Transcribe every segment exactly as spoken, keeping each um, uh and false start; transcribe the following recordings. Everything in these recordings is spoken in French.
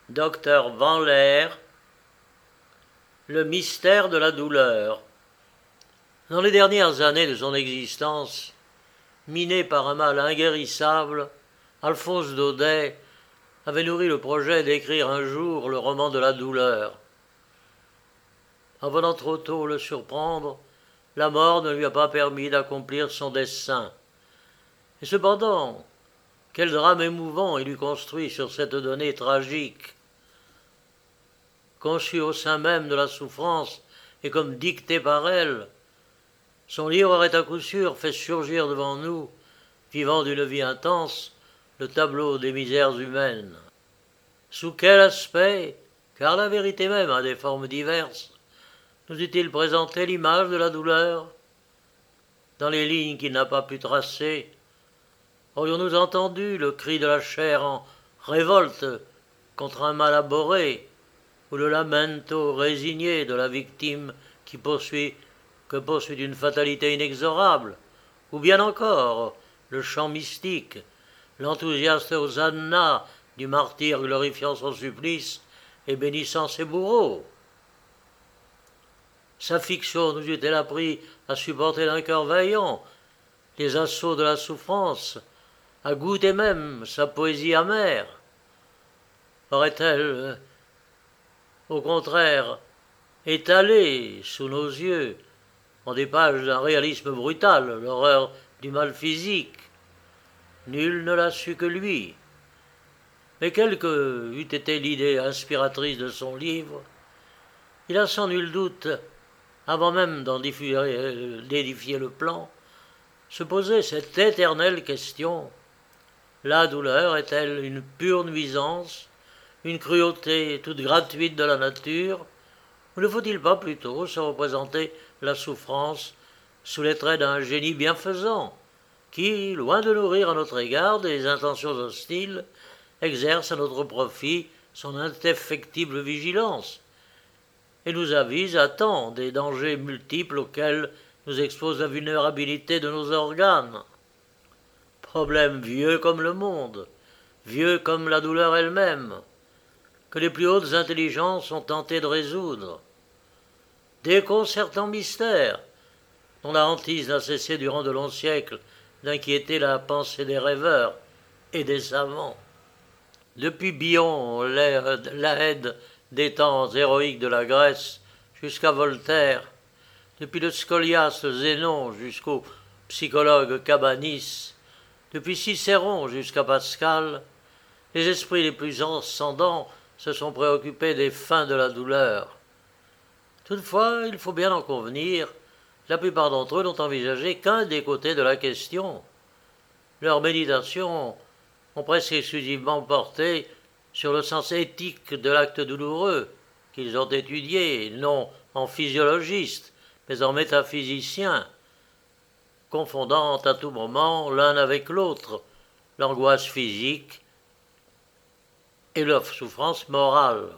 Docteur Van Laer, le mystère de la douleur. Dans les dernières années de son existence, miné par un mal inguérissable, Alphonse Daudet avait nourri le projet d'écrire un jour le roman de la douleur. En venant trop tôt le surprendre, la mort ne lui a pas permis d'accomplir son dessein. Et cependant, quel drame émouvant il eût construit sur cette donnée tragique. Conçu au sein même de la souffrance et comme dicté par elle, son livre aurait à coup sûr fait surgir devant nous, vivant d'une vie intense, le tableau des misères humaines. Sous quel aspect, car la vérité même a des formes diverses, nous eût-il présenté l'image de la douleur? Dans les lignes qu'il n'a pas pu tracer, aurions-nous entendu le cri de la chair en révolte contre un mal abhorré, ou le lamento résigné de la victime qui poursuit, que poursuit une fatalité inexorable, ou bien encore le chant mystique, l'enthousiaste hosanna du martyr glorifiant son supplice et bénissant ses bourreaux. Sa fiction nous eût-elle appris à supporter d'un cœur vaillant les assauts de la souffrance, à goûter même sa poésie amère? Aurait-elle, au contraire, étalé sous nos yeux, en des pages d'un réalisme brutal, l'horreur du mal physique? Nul ne l'a su que lui. Mais quelle que eût été l'idée inspiratrice de son livre, il a sans nul doute, avant même d'en d'édifier le plan, se posé cette éternelle question: la douleur est-elle une pure nuisance, une cruauté toute gratuite de la nature, ou ne faut-il pas plutôt se représenter la souffrance sous les traits d'un génie bienfaisant, qui, loin de nourrir à notre égard des intentions hostiles, exerce à notre profit son indéfectible vigilance, et nous avise à temps des dangers multiples auxquels nous expose la vulnérabilité de nos organes. Problème vieux comme le monde, vieux comme la douleur elle-même, que les plus hautes intelligences ont tenté de résoudre. Déconcertant mystère, dont la hantise n'a cessé durant de longs siècles d'inquiéter la pensée des rêveurs et des savants. Depuis Bion, l'Aède des temps héroïques de la Grèce, jusqu'à Voltaire, depuis le scoliaste Zénon jusqu'au psychologue Cabanis, depuis Cicéron jusqu'à Pascal, les esprits les plus ascendants se sont préoccupés des fins de la douleur. Toutefois, il faut bien en convenir, la plupart d'entre eux n'ont envisagé qu'un des côtés de la question. Leurs méditations ont presque exclusivement porté sur le sens éthique de l'acte douloureux, qu'ils ont étudié, non en physiologistes, mais en métaphysiciens, confondant à tout moment l'un avec l'autre, l'angoisse physique et la souffrance morale.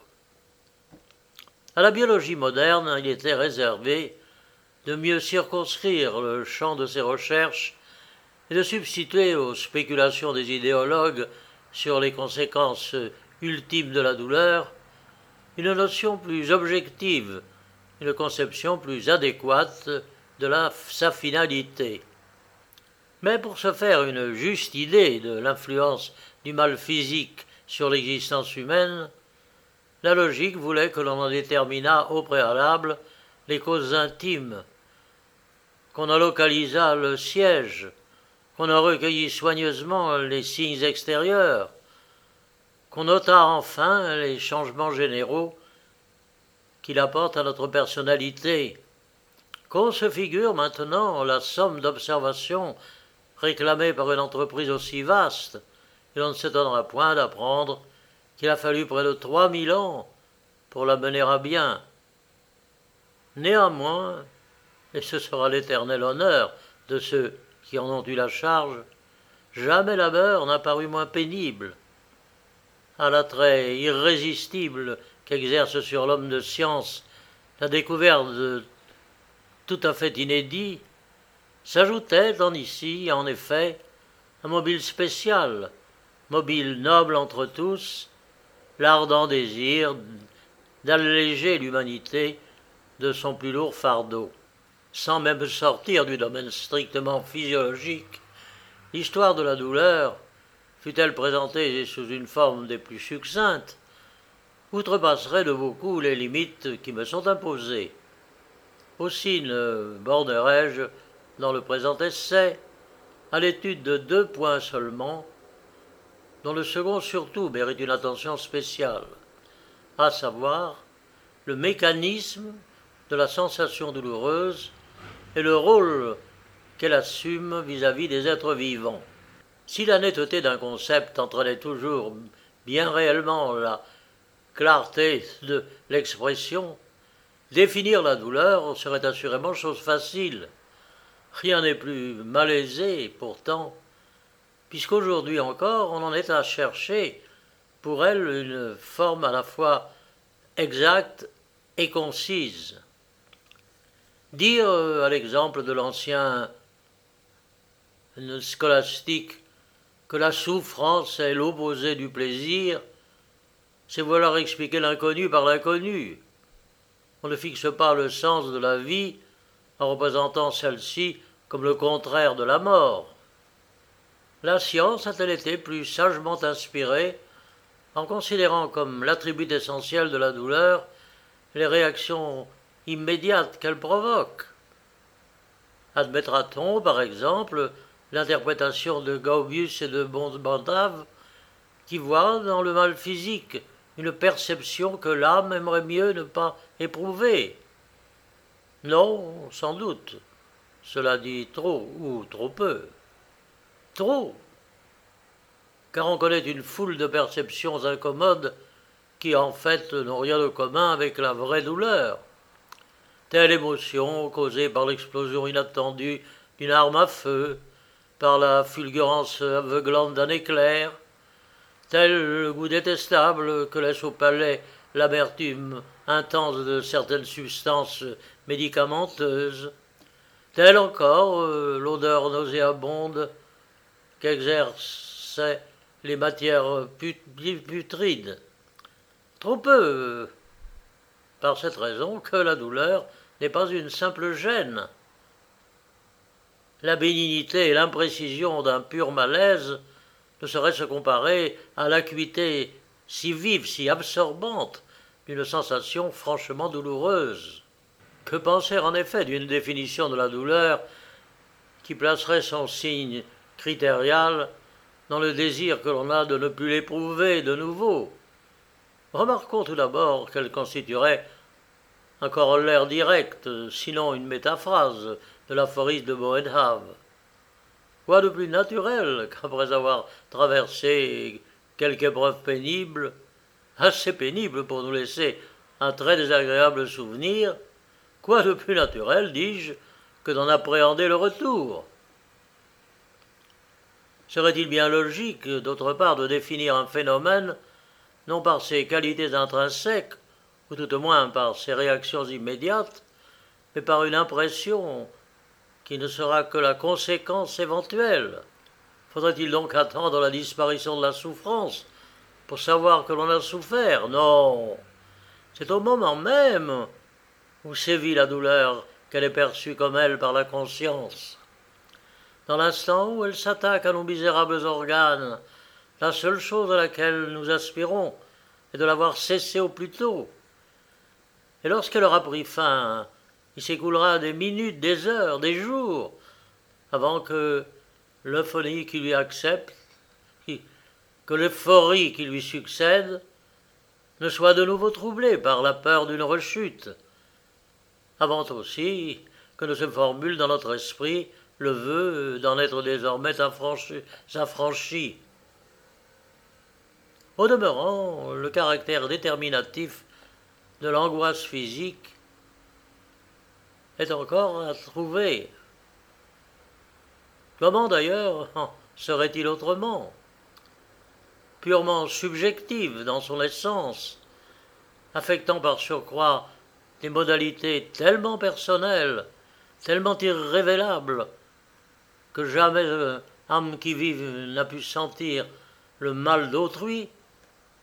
À la biologie moderne, il était réservé de mieux circonscrire le champ de ses recherches et de substituer aux spéculations des idéologues sur les conséquences ultimes de la douleur une notion plus objective, une conception plus adéquate de la, sa finalité. Mais pour se faire une juste idée de l'influence du mal physique sur l'existence humaine, la logique voulait que l'on en déterminât au préalable les causes intimes, qu'on en localisât le siège, qu'on en recueillît soigneusement les signes extérieurs, qu'on notât enfin les changements généraux qu'il apporte à notre personnalité, qu'on se figure maintenant la somme d'observations réclamée par une entreprise aussi vaste, et l'on ne s'étonnera point d'apprendre qu'il a fallu près de trois mille ans pour la mener à bien. Néanmoins, et ce sera l'éternel honneur de ceux qui en ont eu la charge, jamais labeur n'a paru moins pénible. À l'attrait irrésistible qu'exerce sur l'homme de science la découverte de tout à fait inédit, s'ajoutait en ici, en effet, un mobile spécial, mobile noble entre tous, l'ardent désir d'alléger l'humanité de son plus lourd fardeau. Sans même sortir du domaine strictement physiologique, l'histoire de la douleur, fût-elle présentée sous une forme des plus succinctes, outrepasserait de beaucoup les limites qui me sont imposées. Aussi ne bornerai-je, dans le présent essai, à l'étude de deux points seulement, dont le second surtout mérite une attention spéciale, à savoir le mécanisme de la sensation douloureuse et le rôle qu'elle assume vis-à-vis des êtres vivants. Si la netteté d'un concept entraînait toujours bien réellement la clarté de l'expression, définir la douleur serait assurément chose facile. Rien n'est plus malaisé, pourtant, puisqu'aujourd'hui encore on en est à chercher pour elle une forme à la fois exacte et concise. Dire, à l'exemple de l'ancien scolastique, que la souffrance est l'opposé du plaisir, c'est vouloir expliquer l'inconnu par l'inconnu. On ne fixe pas le sens de la vie en représentant celle-ci comme le contraire de la mort. La science a-t-elle été plus sagement inspirée en considérant comme l'attribut essentiel de la douleur les réactions immédiates qu'elle provoque? Admettra-t-on, par exemple, l'interprétation de Gaubius et de Bonbantave, qui voient dans le mal physique une perception que l'âme aimerait mieux ne pas éprouver? Non, sans doute. Cela dit trop ou trop peu. Trop, car on connaît une foule de perceptions incommodes qui en fait n'ont rien de commun avec la vraie douleur. Telle émotion causée par l'explosion inattendue d'une arme à feu, par la fulgurance aveuglante d'un éclair, tel le goût détestable que laisse au palais l'amertume intense de certaines substances médicamenteuses, telle encore euh, l'odeur nauséabonde qu'exerçaient les matières put- putrides. Trop peu, par cette raison que la douleur n'est pas une simple gêne. La bénignité et l'imprécision d'un pur malaise ne sauraient se comparer à l'acuité si vive, si absorbante d'une sensation franchement douloureuse. Que penser en effet d'une définition de la douleur qui placerait son signe critérial dans le désir que l'on a de ne plus l'éprouver de nouveau? Remarquons tout d'abord qu'elle constituerait un corollaire direct, sinon une métaphrase, de l'aphorisme de Boerhaave. Quoi de plus naturel qu'après avoir traversé quelque épreuve pénible, assez pénible pour nous laisser un très désagréable souvenir, quoi de plus naturel, dis-je, que d'en appréhender le retour? Serait-il bien logique, d'autre part, de définir un phénomène non par ses qualités intrinsèques, ou tout au moins par ses réactions immédiates, mais par une impression qui ne sera que la conséquence éventuelle? Faudrait-il donc attendre la disparition de la souffrance pour savoir que l'on a souffert? Non, c'est au moment même où sévit la douleur qu'elle est perçue comme elle par la conscience. Dans l'instant où elle s'attaque à nos misérables organes, la seule chose à laquelle nous aspirons est de l'avoir cessée au plus tôt. Et lorsqu'elle aura pris fin, il s'écoulera des minutes, des heures, des jours, avant que l'euphonie qui lui accepte, que l'euphorie qui lui succède, ne soit de nouveau troublée par la peur d'une rechute, avant aussi que ne se formule dans notre esprit le vœu d'en être désormais affranchi. Au demeurant, le caractère déterminatif de l'angoisse physique est encore à trouver. Comment d'ailleurs en serait-il autrement? Purement subjective dans son essence, affectant par surcroît des modalités tellement personnelles, tellement irrévélables, que jamais euh, âme qui vive n'a pu sentir le mal d'autrui,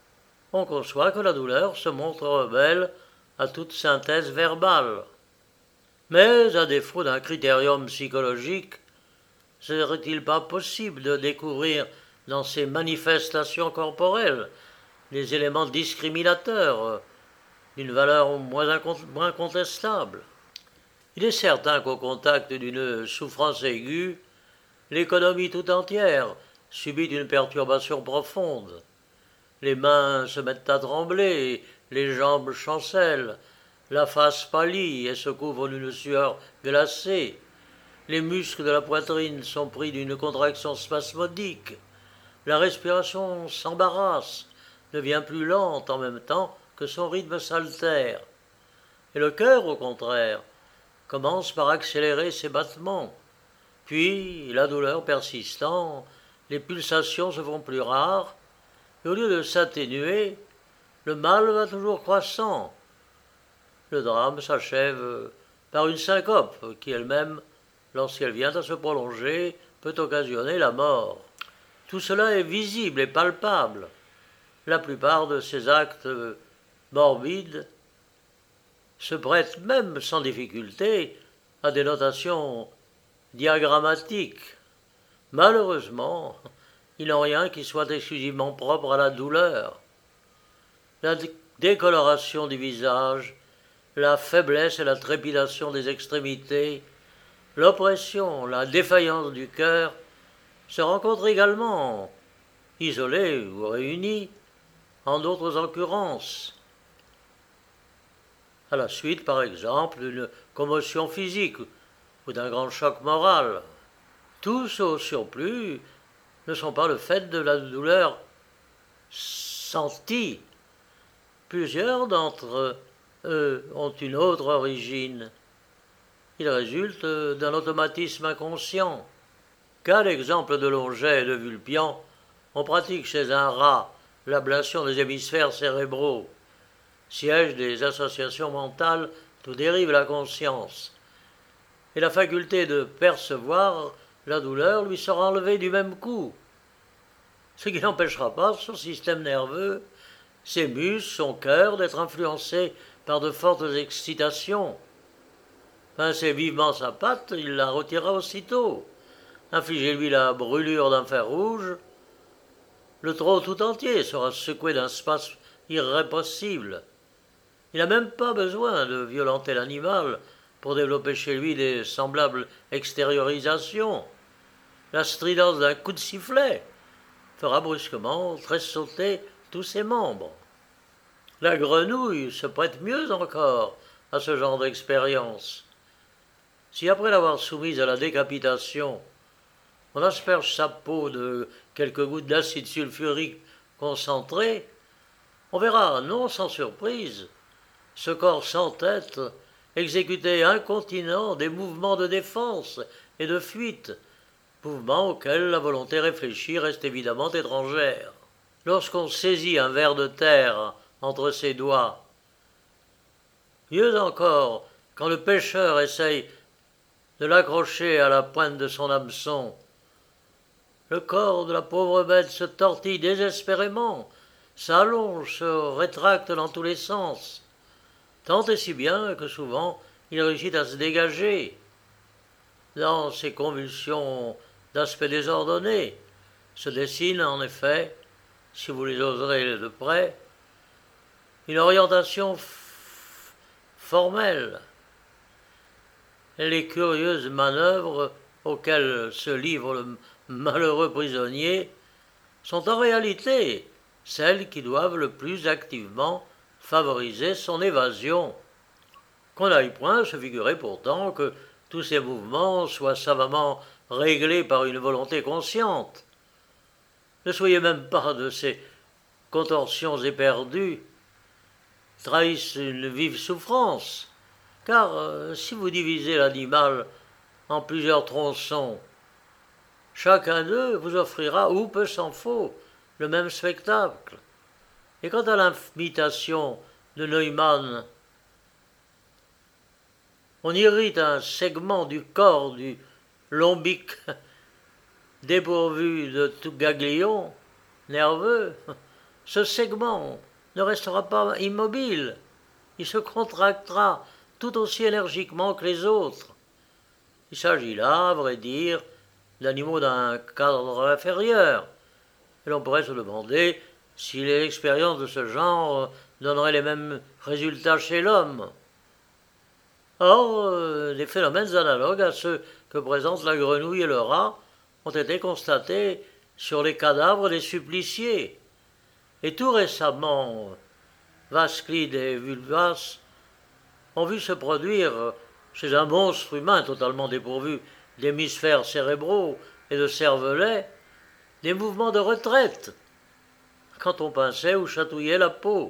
on conçoit que la douleur se montre rebelle à toute synthèse verbale. Mais, à défaut d'un critérium psychologique, serait-il pas possible de découvrir dans ces manifestations corporelles des éléments discriminateurs d'une valeur moins, moins contestable? Il est certain qu'au contact d'une souffrance aiguë, l'économie tout entière subit une perturbation profonde. Les mains se mettent à trembler, les jambes chancellent, la face pâlit et se couvre d'une sueur glacée. Les muscles de la poitrine sont pris d'une contraction spasmodique. La respiration s'embarrasse, devient plus lente en même temps que son rythme s'altère. Et le cœur, au contraire, commence par accélérer ses battements. Puis, la douleur persistant, les pulsations se font plus rares, et au lieu de s'atténuer, le mal va toujours croissant. Le drame s'achève par une syncope qui elle-même, lorsqu'elle vient à se prolonger, peut occasionner la mort. Tout cela est visible et palpable. La plupart de ces actes morbides se prêtent même sans difficulté à des notations diagrammatiques. Malheureusement, ils n'ont rien qui soit exclusivement propre à la douleur. La décoloration du visage, la faiblesse et la trépidation des extrémités, l'oppression, la défaillance du cœur se rencontrent également, isolés ou réunis, en d'autres occurrences. À la suite, par exemple, d'une commotion physique ou d'un grand choc moral. Tous, au surplus, ne sont pas le fait de la douleur sentie. Plusieurs d'entre eux ont une autre origine. Ils résultent d'un automatisme inconscient. Qu'à l'exemple de Longet et de Vulpian, on pratique chez un rat l'ablation des hémisphères cérébraux, siège des associations mentales d'où dérive la conscience. Et la faculté de percevoir la douleur lui sera enlevée du même coup, ce qui n'empêchera pas son système nerveux, ses muscles, son cœur d'être influencés par de fortes excitations. Pincez vivement sa patte, il la retirera aussitôt. Infligez-lui la brûlure d'un fer rouge, le trot tout entier sera secoué d'un spasme irrépressible. Il n'a même pas besoin de violenter l'animal pour développer chez lui des semblables extériorisations. La stridence d'un coup de sifflet fera brusquement tressauter tous ses membres. La grenouille se prête mieux encore à ce genre d'expérience. Si après l'avoir soumise à la décapitation, on asperge sa peau de quelques gouttes d'acide sulfurique concentré, on verra, non sans surprise, ce corps sans tête exécuter incontinent des mouvements de défense et de fuite, mouvements auxquels la volonté réfléchie reste évidemment étrangère. Lorsqu'on saisit un ver de terre entre ses doigts, mieux encore, quand le pêcheur essaye de l'accrocher à la pointe de son hameçon, le corps de la pauvre bête se tortille désespérément, s'allonge, se rétracte dans tous les sens, tant et si bien que souvent il réussit à se dégager. Dans ces convulsions d'aspect désordonné se dessine en effet, si vous les oserez de près, une orientation f- formelle. Les curieuses manœuvres auxquelles se livre le malheureux prisonnier sont en réalité celles qui doivent le plus activement favoriser son évasion. Qu'on n'aille point se figurer pourtant que tous ces mouvements soient savamment réglés par une volonté consciente. Ne soyez même pas de ces contorsions éperdues, trahissent une vive souffrance, car euh, si vous divisez l'animal en plusieurs tronçons, chacun d'eux vous offrira, ou peu s'en faut, le même spectacle. Et quant à l'imitation de Neumann, on irrite un segment du corps du lombic dépourvu de tout ganglion nerveux. Ce segment ne restera pas immobile, il se contractera tout aussi énergiquement que les autres. Il s'agit là, à vrai dire, d'animaux d'un cadre inférieur, et l'on pourrait se demander si les expériences de ce genre donneraient les mêmes résultats chez l'homme. Or, euh, des phénomènes analogues à ceux que présentent la grenouille et le rat ont été constatés sur les cadavres des suppliciés. Et tout récemment, Vasclide et Vulvas ont vu se produire chez un monstre humain totalement dépourvu d'hémisphères cérébraux et de cervelets des mouvements de retraite quand on pinçait ou chatouillait la peau.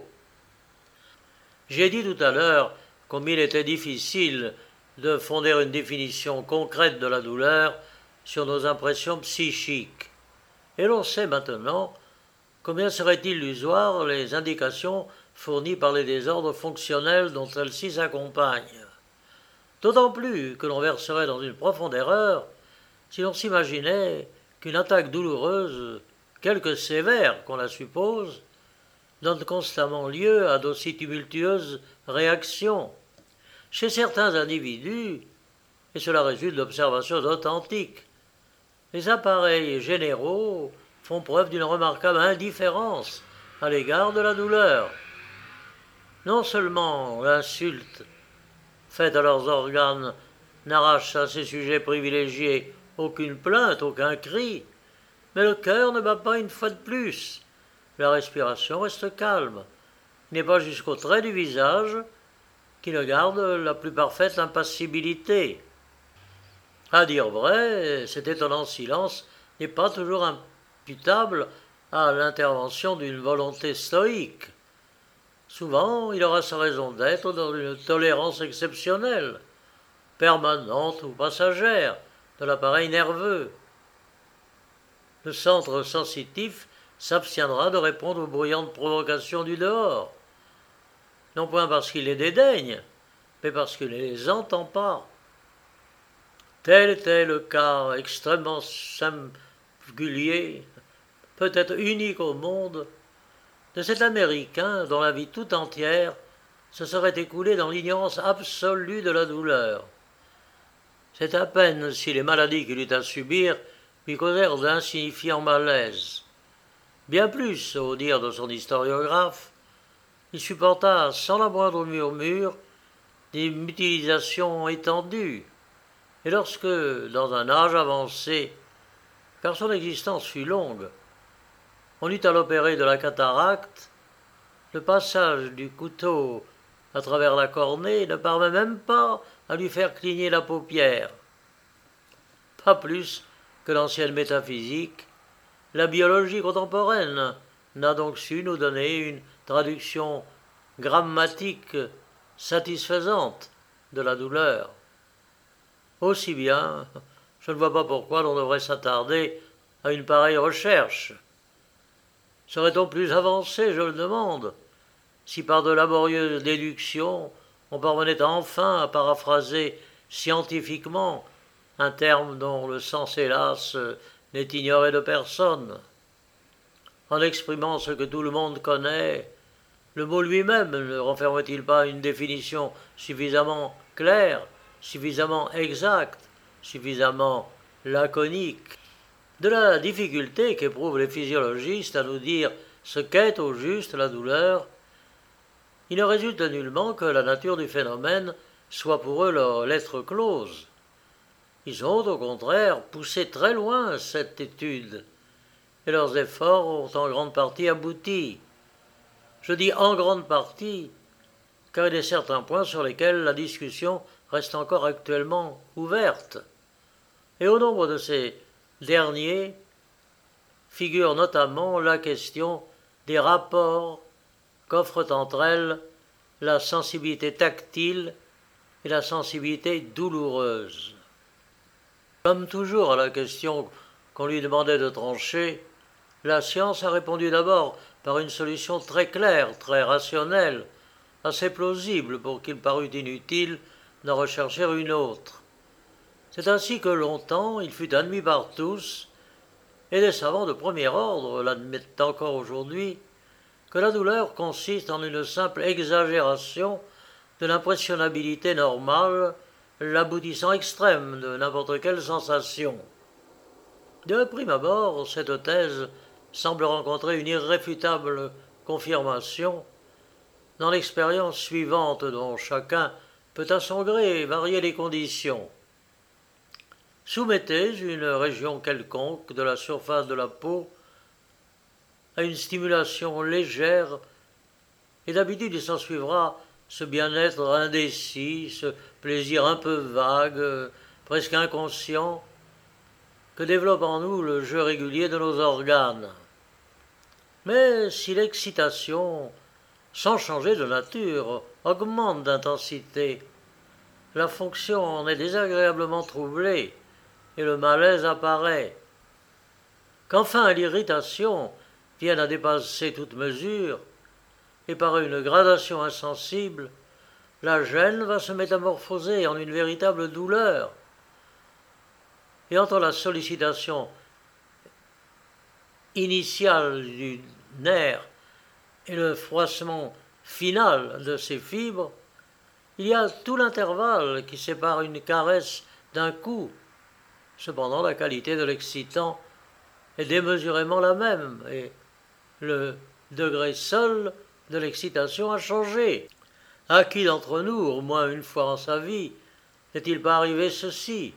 J'ai dit tout à l'heure comme il était difficile de fonder une définition concrète de la douleur sur nos impressions psychiques. Et l'on sait maintenant combien seraient illusoires les indications fournies par les désordres fonctionnels dont celles-ci s'accompagnent. D'autant plus que l'on verserait dans une profonde erreur si l'on s'imaginait qu'une attaque douloureuse, quelque sévère qu'on la suppose, donne constamment lieu à d'aussi tumultueuses réactions. Chez certains individus, et cela résulte d'observations authentiques, les appareils généraux font preuve d'une remarquable indifférence à l'égard de la douleur. Non seulement l'insulte faite à leurs organes n'arrache à ces sujets privilégiés aucune plainte, aucun cri, mais le cœur ne bat pas une fois de plus. La respiration reste calme, n'est pas jusqu'au trait du visage qui ne garde la plus parfaite impassibilité. À dire vrai, cet étonnant silence n'est pas toujours imputable à l'intervention d'une volonté stoïque. Souvent, il aura sa raison d'être dans une tolérance exceptionnelle, permanente ou passagère, de l'appareil nerveux. Le centre sensitif s'abstiendra de répondre aux bruyantes provocations du dehors, non point parce qu'il les dédaigne, mais parce qu'il ne les entend pas. Tel était le cas extrêmement singulier, peut-être unique au monde, de cet Américain dont la vie tout entière se serait écoulée dans l'ignorance absolue de la douleur. C'est à peine si les maladies qu'il eut à subir lui causèrent d'insignifiants malaises. Bien plus, au dire de son historiographe, il supporta sans la moindre murmure des mutilisations étendues, et lorsque, dans un âge avancé, car son existence fut longue, on eut à l'opérer de la cataracte, le passage du couteau à travers la cornée ne parvint même pas à lui faire cligner la paupière. Pas plus que l'ancienne métaphysique, la biologie contemporaine n'a donc su nous donner une traduction grammatique satisfaisante de la douleur. Aussi bien, je ne vois pas pourquoi l'on devrait s'attarder à une pareille recherche. Serait-on plus avancé, je le demande, si par de laborieuses déductions on parvenait enfin à paraphraser scientifiquement un terme dont le sens, hélas, n'est ignoré de personne. En exprimant ce que tout le monde connaît, le mot lui-même ne renferme-t-il pas une définition suffisamment claire, suffisamment exacte, suffisamment laconique? De la difficulté qu'éprouvent les physiologistes à nous dire ce qu'est au juste la douleur, il ne résulte nullement que la nature du phénomène soit pour eux leur lettre close. Ils ont, au contraire, poussé très loin cette étude, et leurs efforts ont en grande partie abouti. Je dis en grande partie, car il y a certains points sur lesquels la discussion reste encore actuellement ouverte. Et au nombre de ces derniers figure notamment la question des rapports qu'offrent entre elles la sensibilité tactile et la sensibilité douloureuse. Comme toujours à la question qu'on lui demandait de trancher, la science a répondu d'abord par une solution très claire, très rationnelle, assez plausible pour qu'il parût inutile d'en rechercher une autre. C'est ainsi que longtemps il fut admis par tous, et les savants de premier ordre l'admettent encore aujourd'hui, que la douleur consiste en une simple exagération de l'impressionnabilité normale, l'aboutissant extrême de n'importe quelle sensation. De prime abord, cette thèse semble rencontrer une irréfutable confirmation dans l'expérience suivante dont chacun peut à son gré varier les conditions. Soumettez une région quelconque de la surface de la peau à une stimulation légère et d'habitude il s'ensuivra ce bien-être indécis, ce plaisir un peu vague, presque inconscient, que développe en nous le jeu régulier de nos organes. Mais si l'excitation, sans changer de nature, augmente d'intensité, la fonction en est désagréablement troublée et le malaise apparaît. Qu'enfin l'irritation vienne à dépasser toute mesure, et par une gradation insensible, la gêne va se métamorphoser en une véritable douleur. Et entre la sollicitation initiale du nerf et le froissement final de ses fibres, il y a tout l'intervalle qui sépare une caresse d'un coup. Cependant, la qualité de l'excitant est démesurément la même, et le degré seul de l'excitation a changé. À qui d'entre nous, au moins une fois en sa vie, n'est-il pas arrivé ceci?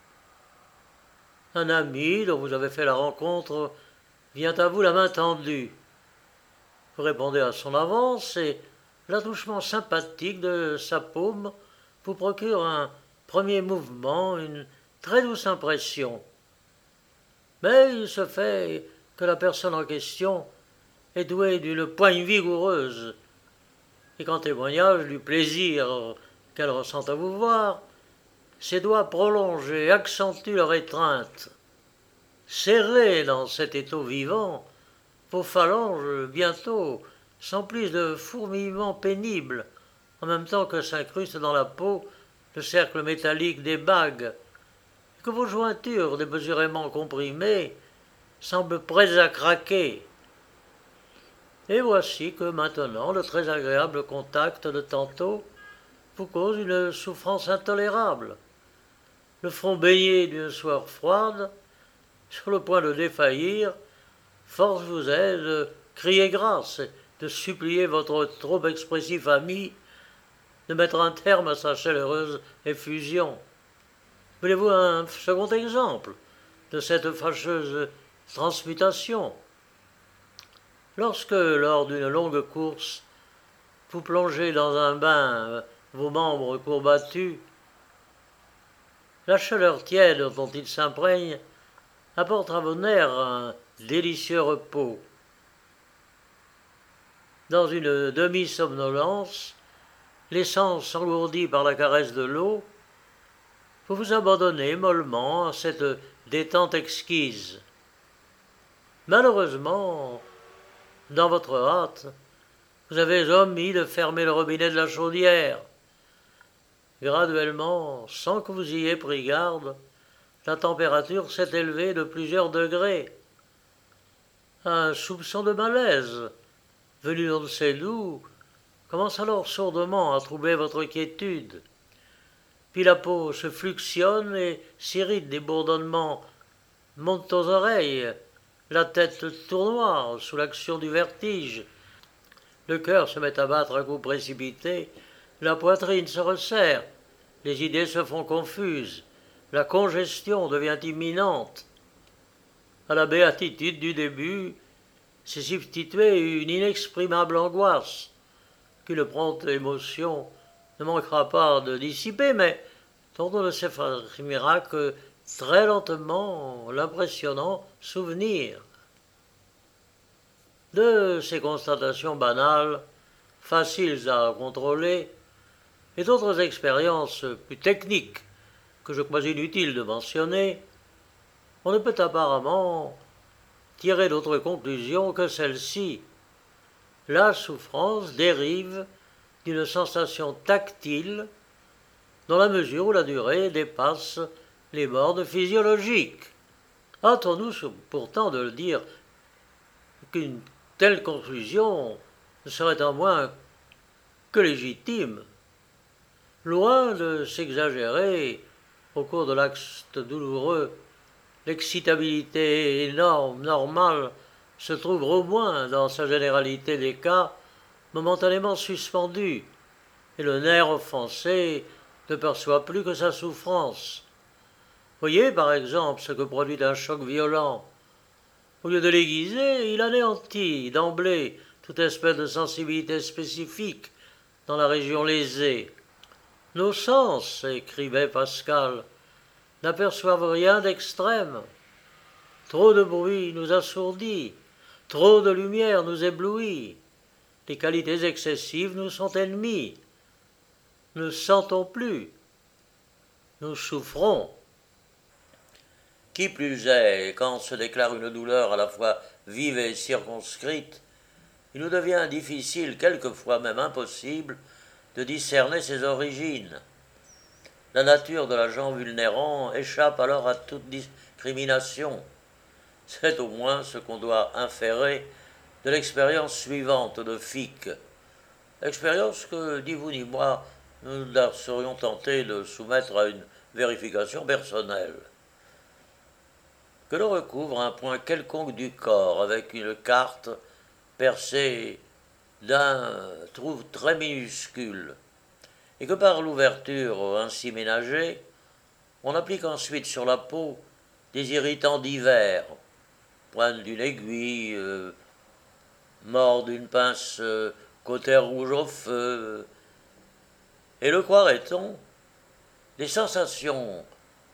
Un ami dont vous avez fait la rencontre vient à vous la main tendue. Vous répondez à son avance et l'attouchement sympathique de sa paume vous procure un premier mouvement, une très douce impression. Mais il se fait que la personne en question est douée d'une poigne vigoureuse et qu'en témoignage du plaisir qu'elle ressent à vous voir, ses doigts prolongés accentuent leur étreinte. Serrés dans cet étau vivant, vos phalanges bientôt s'emplissent de fourmillements pénibles, en même temps que s'incruste dans la peau le cercle métallique des bagues, et que vos jointures démesurément comprimées semblent prêtes à craquer. Et voici que maintenant le très agréable contact de tantôt vous cause une souffrance intolérable. Le front baigné d'une sueur froide, sur le point de défaillir, force vous est de crier grâce, de supplier votre trop expressif ami de mettre un terme à sa chaleureuse effusion. Voulez-vous un second exemple de cette fâcheuse transmutation? Lorsque, lors d'une longue course, vous plongez dans un bain vos membres courbatus, la chaleur tiède dont ils s'imprègnent apporte à vos nerfs un délicieux repos. Dans une demi-somnolence, les sens engourdis par la caresse de l'eau, vous vous abandonnez mollement à cette détente exquise. Malheureusement, dans votre hâte, vous avez omis de fermer le robinet de la chaudière. Graduellement, sans que vous y ayez pris garde, la température s'est élevée de plusieurs degrés. Un soupçon de malaise, venu on ne sait d'où, commence alors sourdement à troubler votre quiétude. Puis la peau se fluxionne et s'irrite, des bourdonnements montent aux oreilles, la tête tournoie sous l'action du vertige, le cœur se met à battre à coups précipités, la poitrine se resserre, les idées se font confuses, la congestion devient imminente. À la béatitude du début s'est substituée une inexprimable angoisse, qu'une prompte émotion ne manquera pas de dissiper, mais dont on ne s'effacera que très lentement l'impressionnant souvenir. De ces constatations banales, faciles à contrôler, et d'autres expériences plus techniques que je crois inutile de mentionner, on ne peut apparemment tirer d'autre conclusion que celle-ci. La souffrance dérive d'une sensation tactile dans la mesure où la durée dépasse les bornes physiologiques. Hâtons-nous pourtant de le dire qu'une telle conclusion ne serait en moins que légitime, loin de s'exagérer au cours de l'acte douloureux. L'excitabilité énorme, normale, se trouve au moins, dans sa généralité des cas, momentanément suspendue, et le nerf offensé ne perçoit plus que sa souffrance. Voyez par exemple ce que produit un choc violent. Au lieu de l'aiguiser, il anéantit d'emblée toute espèce de sensibilité spécifique dans la région lésée. Nos sens, écrivait Pascal, n'aperçoivent rien d'extrême. Trop de bruit nous assourdit, trop de lumière nous éblouit. Les qualités excessives nous sont ennemies. Ne sentons plus. Nous souffrons. Qui plus est, quand se déclare une douleur à la fois vive et circonscrite, il nous devient difficile, quelquefois même impossible, de discerner ses origines. La nature de l'agent vulnérant échappe alors à toute discrimination. C'est au moins ce qu'on doit inférer de l'expérience suivante de Fick. Expérience que, ni vous ni moi, nous serions tentés de soumettre à une vérification personnelle. Que l'on recouvre un point quelconque du corps avec une carte percée d'un trou très minuscule, et que par l'ouverture ainsi ménagée, on applique ensuite sur la peau des irritants divers, pointe d'une aiguille, euh, mord d'une pince euh, côté rouge au feu, et le croirait-on, les sensations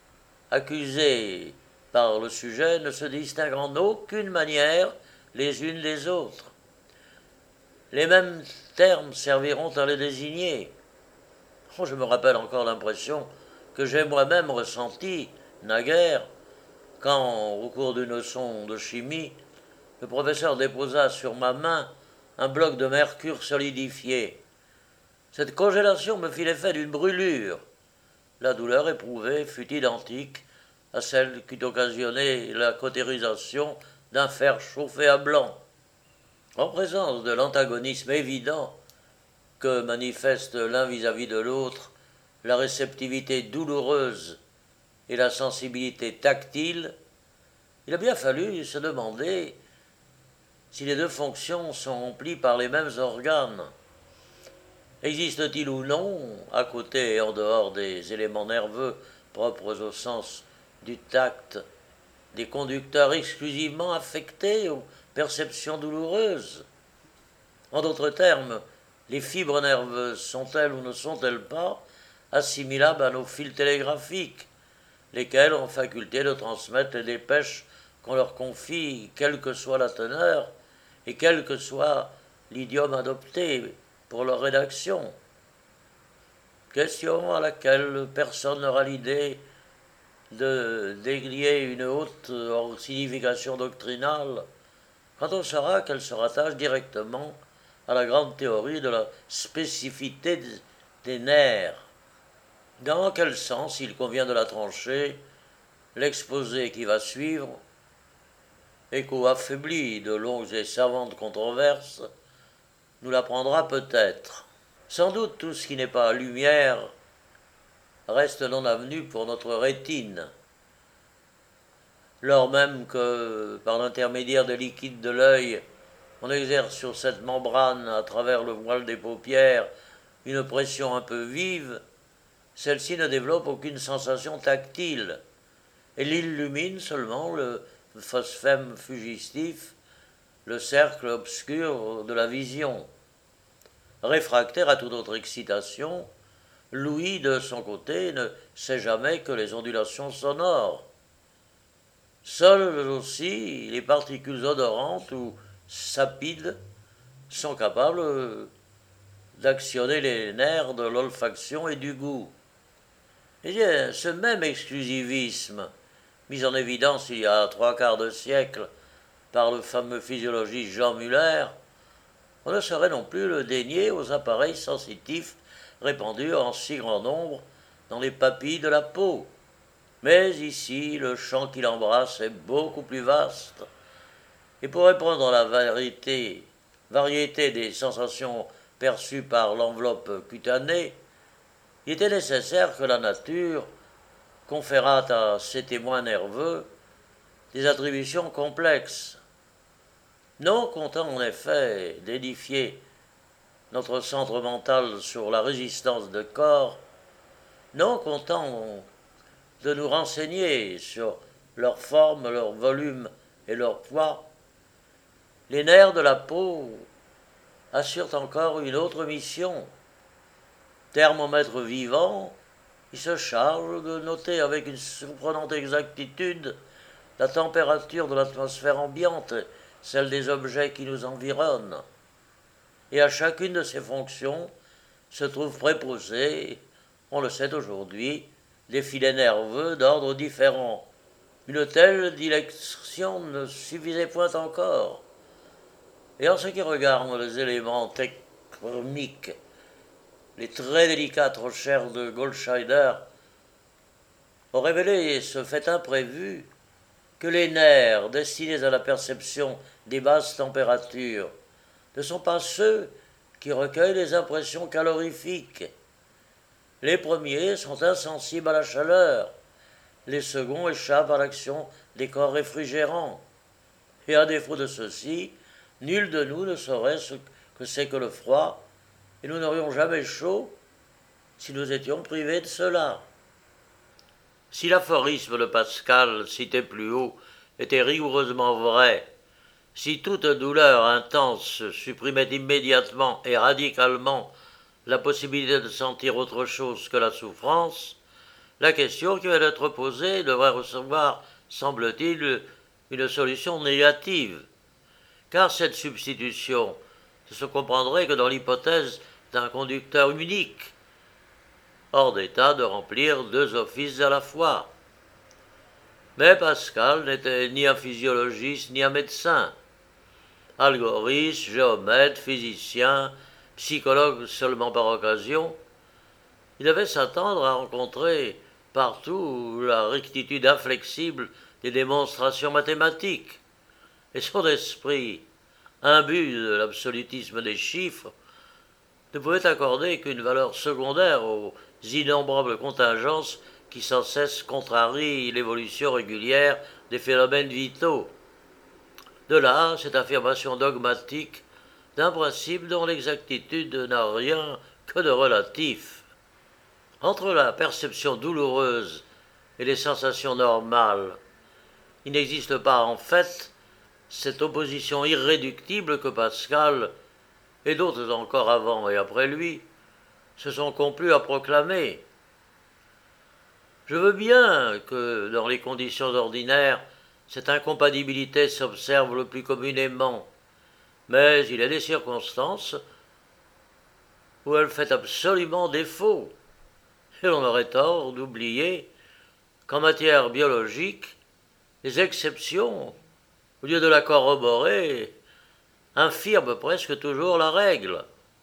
accusées par le sujet ne se distinguent en aucune manière les unes des autres. Les mêmes termes serviront à les désigner. Oh, je me rappelle encore l'impression que j'ai moi-même ressentie, naguère, quand, au cours d'une leçon de chimie, le professeur déposa sur ma main un bloc de mercure solidifié. Cette congélation me fit l'effet d'une brûlure. La douleur éprouvée fut identique à celle qu'eût occasionné la cautérisation d'un fer chauffé à blanc. En présence de l'antagonisme évident que manifeste l'un vis-à-vis de l'autre, la réceptivité douloureuse et la sensibilité tactile, il a bien fallu se demander si les deux fonctions sont remplies par les mêmes organes. Existe-t-il ou non, à côté et en dehors des éléments nerveux propres au sens du tact, des conducteurs exclusivement affectés aux perceptions douloureuses? En d'autres termes, les fibres nerveuses sont-elles ou ne sont-elles pas assimilables à nos fils télégraphiques, lesquels ont faculté de transmettre les dépêches qu'on leur confie, quelle que soit la teneur et quel que soit l'idiome adopté pour leur rédaction? Question à laquelle personne n'aura l'idée de délier une haute signification doctrinale quand on saura qu'elle se rattache directement à la grande théorie de la spécificité des nerfs. Dans quel sens il convient de la trancher, l'exposé qui va suivre, écho affaibli de longues et savantes controverses, nous l'apprendra peut-être. Sans doute tout ce qui n'est pas lumière reste non avenu pour notre rétine, lors même que, par l'intermédiaire des liquides de l'œil, on exerce sur cette membrane, à travers le voile des paupières, une pression un peu vive, celle-ci ne développe aucune sensation tactile. Elle illumine seulement le phosphème fugistif, le cercle obscur de la vision. Réfractaire à toute autre excitation, l'ouïe, de son côté, ne sait jamais que les ondulations sonores. Seules aussi les particules odorantes ou sapides sont capables d'actionner les nerfs de l'olfaction et du goût. Eh bien, ce même exclusivisme, mis en évidence il y a trois quarts de siècle par le fameux physiologiste Jean Muller, on ne saurait non plus le dénier aux appareils sensitifs répandus en si grand nombre dans les papilles de la peau. Mais ici, le champ qu'il embrasse est beaucoup plus vaste, et pour répondre à la vérité variété des sensations perçues par l'enveloppe cutanée, il était nécessaire que la nature conférât à ces témoins nerveux des attributions complexes. Non content en effet d'édifier notre centre mental sur la résistance de corps, non content de nous renseigner sur leur forme, leur volume et leur poids, les nerfs de la peau assurent encore une autre mission. Thermomètre vivant, ils se chargent de noter avec une surprenante exactitude la température de l'atmosphère ambiante, celle des objets qui nous environnent. Et à chacune de ces fonctions se trouvent préposés, on le sait aujourd'hui, des filets nerveux d'ordre différent. Une telle dilection ne suffisait point encore. Et en ce qui regarde les éléments techniques, les très délicates recherches de Goldscheider ont révélé ce fait imprévu que les nerfs destinés à la perception des basses températures ne sont pas ceux qui recueillent les impressions calorifiques. Les premiers sont insensibles à la chaleur, les seconds échappent à l'action des corps réfrigérants. Et à défaut de ceci, nul de nous ne saurait ce que c'est que le froid, et nous n'aurions jamais chaud si nous étions privés de cela. Si l'aphorisme de Pascal, cité plus haut, était rigoureusement vrai, si toute douleur intense supprimait immédiatement et radicalement la possibilité de sentir autre chose que la souffrance, la question qui va être posée devrait recevoir, semble-t-il, une solution négative, car cette substitution ne se comprendrait que dans l'hypothèse d'un conducteur unique, hors d'état de remplir deux offices à la fois. Mais Pascal n'était ni un physiologiste ni un médecin. Algoriste, géomètre, physicien, psychologue seulement par occasion, il devait s'attendre à rencontrer partout la rectitude inflexible des démonstrations mathématiques, et son esprit, imbu de l'absolutisme des chiffres, ne pouvait accorder qu'une valeur secondaire aux innombrables contingences qui sans cesse contrarient l'évolution régulière des phénomènes vitaux. De là, cette affirmation dogmatique d'un principe dont l'exactitude n'a rien que de relatif. Entre la perception douloureuse et les sensations normales, il n'existe pas en fait cette opposition irréductible que Pascal, et d'autres encore avant et après lui, se sont complus à proclamer. Je veux bien que, dans les conditions ordinaires, cette incompatibilité s'observe le plus communément, mais il y a des circonstances où elle fait absolument défaut, et l'on aurait tort d'oublier qu'en matière biologique, les exceptions, au lieu de la corroborer, infirment presque toujours la règle.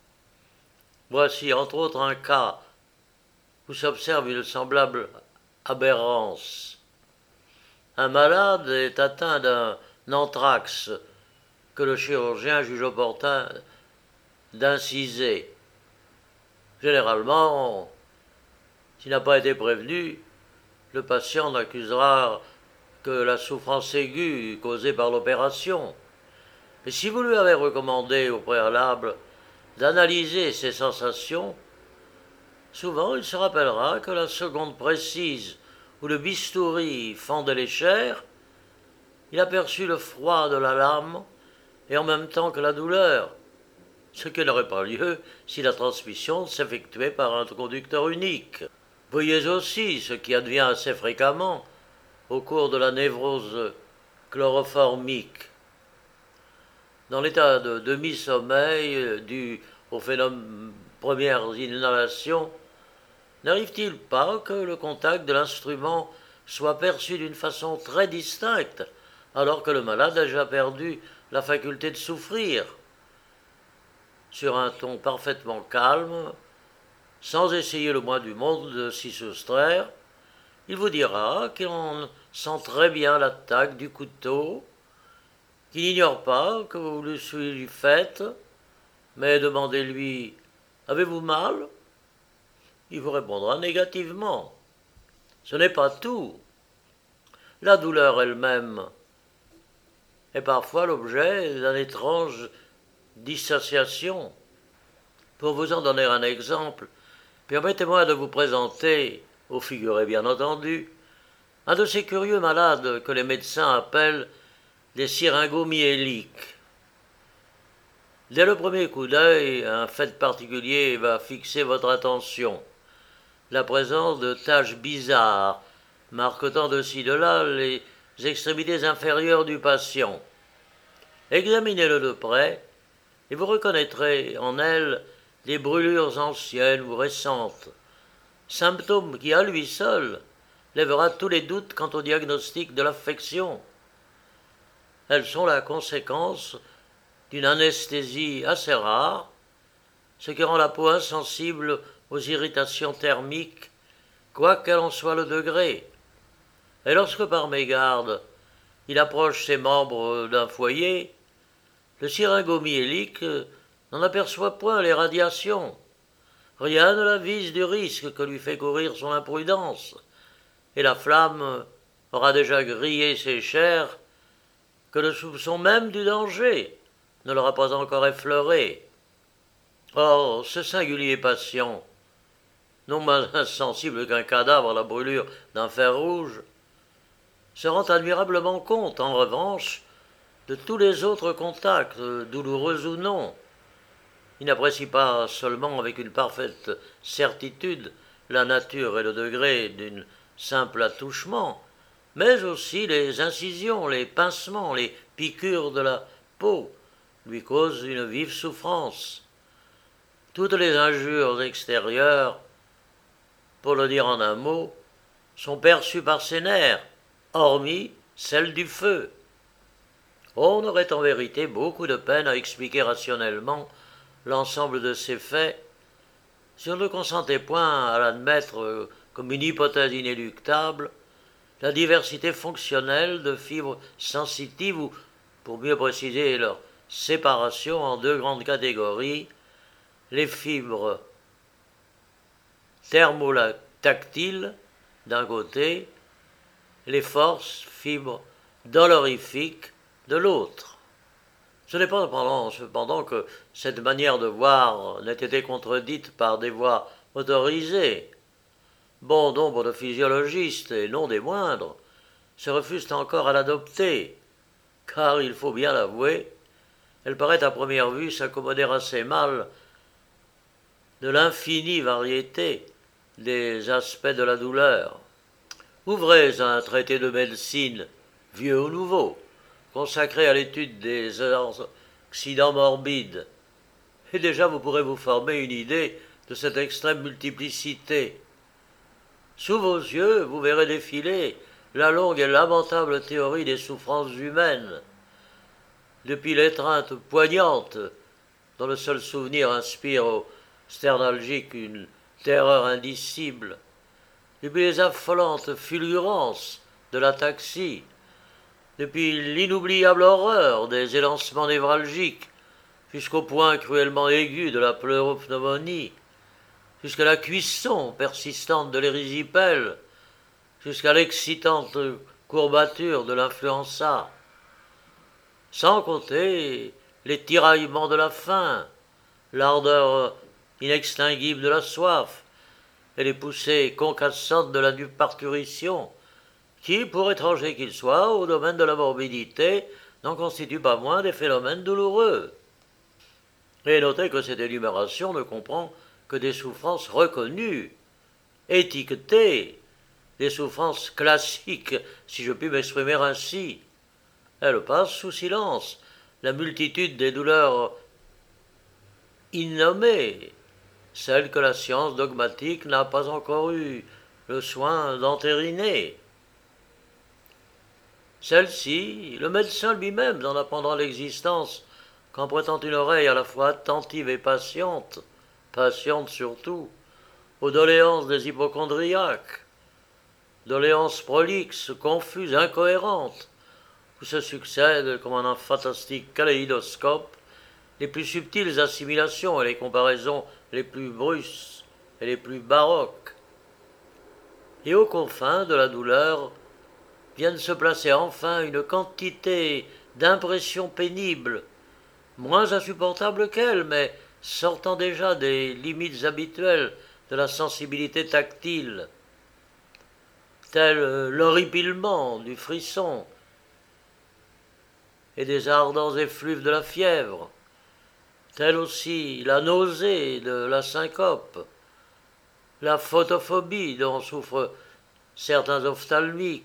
Voici entre autres un cas où s'observe une semblable aberrance. Un malade est atteint d'un anthrax que le chirurgien juge opportun d'inciser. Généralement, s'il n'a pas été prévenu, le patient n'accusera que la souffrance aiguë causée par l'opération. Mais si vous lui avez recommandé au préalable d'analyser ses sensations, souvent il se rappellera que la seconde précise où le bistouri fendait les chairs, il aperçut le froid de la lame et en même temps que la douleur, ce qui n'aurait pas lieu si la transmission s'effectuait par un conducteur unique. Voyez aussi ce qui advient assez fréquemment au cours de la névrose chloroformique. Dans l'état de demi-sommeil dû aux phénomènes premières inhalations, n'arrive-t-il pas que le contact de l'instrument soit perçu d'une façon très distincte, alors que le malade a déjà perdu la faculté de souffrir? Sur un ton parfaitement calme, sans essayer le moins du monde de s'y soustraire, il vous dira qu'il en sent très bien l'attaque du couteau, qui n'ignore pas que vous le lui faites, mais demandez-lui « Avez-vous mal ?» Il vous répondra négativement. Ce n'est pas tout. La douleur elle-même est parfois l'objet d'une étrange dissociation. Pour vous en donner un exemple, permettez-moi de vous présenter, au figuré bien entendu, un de ces curieux malades que les médecins appellent des syringomyéliques. Dès le premier coup d'œil, un fait particulier va fixer votre attention. La présence de taches bizarres, marquant de ci de là les extrémités inférieures du patient. Examinez-le de près, et vous reconnaîtrez en elles des brûlures anciennes ou récentes, symptôme qui, à lui seul, lèvera tous les doutes quant au diagnostic de l'affection. Elles sont la conséquence d'une anesthésie assez rare, ce qui rend la peau insensible aux irritations thermiques, quoi qu'elle en soit le degré. Et lorsque par mégarde, il approche ses membres d'un foyer, le syringomyélique n'en aperçoit point les radiations. Rien ne l'avise du risque que lui fait courir son imprudence, et la flamme aura déjà grillé ses chairs que le soupçon même du danger ne l'aura pas encore effleuré. Or, ce singulier patient, non moins insensible qu'un cadavre à la brûlure d'un fer rouge, se rend admirablement compte, en revanche, de tous les autres contacts, douloureux ou non. Il n'apprécie pas seulement avec une parfaite certitude la nature et le degré d'un simple attouchement, mais aussi les incisions, les pincements, les piqûres de la peau lui causent une vive souffrance. Toutes les injures extérieures, pour le dire en un mot, sont perçues par ses nerfs, hormis celles du feu. On aurait en vérité beaucoup de peine à expliquer rationnellement l'ensemble de ces faits si on ne consentait point à l'admettre comme une hypothèse inéluctable la diversité fonctionnelle de fibres sensitives ou, pour mieux préciser, leur séparation en deux grandes catégories, les fibres thermotactiles d'un côté, les forces fibres dolorifiques de l'autre. Ce n'est pas cependant, cependant que cette manière de voir n'ait été contredite par des voix autorisées. Bon nombre de physiologistes, et non des moindres, se refusent encore à l'adopter, car, il faut bien l'avouer, elle paraît à première vue s'accommoder assez mal de l'infinie variété des aspects de la douleur. Ouvrez un traité de médecine, vieux ou nouveau, consacré à l'étude des accidents morbides, et déjà vous pourrez vous former une idée de cette extrême multiplicité. Sous vos yeux, vous verrez défiler la longue et lamentable théorie des souffrances humaines, depuis l'étreinte poignante dont le seul souvenir inspire aux sternalgiques une terreur indicible, depuis les affolantes fulgurances de l'ataxie, depuis l'inoubliable horreur des élancements névralgiques, jusqu'au point cruellement aigu de la pleuropneumonie, jusqu'à la cuisson persistante de l'érysipèle, jusqu'à l'excitante courbature de l'influenza, sans compter les tiraillements de la faim, l'ardeur inextinguible de la soif et les poussées concassantes de la parturition, qui, pour étrangers qu'ils soient, au domaine de la morbidité, n'en constituent pas moins des phénomènes douloureux. Et notez que cette énumération ne comprend que des souffrances reconnues, étiquetées, des souffrances classiques, si je puis m'exprimer ainsi. Elle passe sous silence la multitude des douleurs innommées, celles que la science dogmatique n'a pas encore eu le soin d'entériner. Celle-ci, le médecin lui-même n'en apprendra l'existence qu'en prêtant une oreille à la fois attentive et patiente, patiente surtout, aux doléances des hypocondriaques, doléances prolixes, confuses, incohérentes, où se succèdent, comme en un fantastique kaléidoscope, les plus subtiles assimilations et les comparaisons les plus brusques et les plus baroques. Et aux confins de la douleur viennent se placer enfin une quantité d'impressions pénibles, moins insupportables qu'elles, mais sortant déjà des limites habituelles de la sensibilité tactile, tel l'horripilement du frisson et des ardents effluves de la fièvre, telle aussi la nausée de la syncope, la photophobie dont souffrent certains ophtalmiques,